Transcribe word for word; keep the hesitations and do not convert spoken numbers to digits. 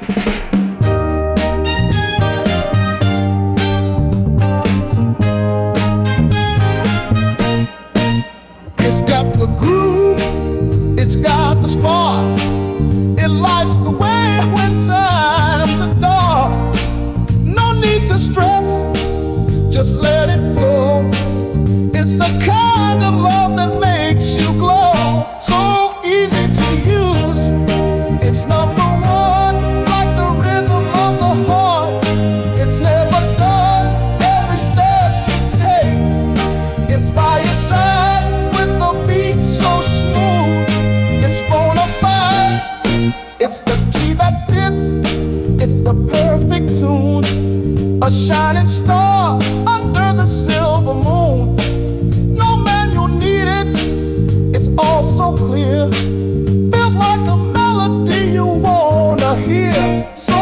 It's got the groove, it's got the spark. It lights the way when times are dark. No need to stress, just let it flow. It's the kind of love that makes you glow. So easy to use, it's number one, like the rhythm of the heart. It's never done, every step you take. It's by your side with the beat so smooth. It's bona fide, it's the key that fits, it's the perfect tune. A shining star under the silver moon. No manual needed, it's all so clear. Feels like a melody you wanna hear. So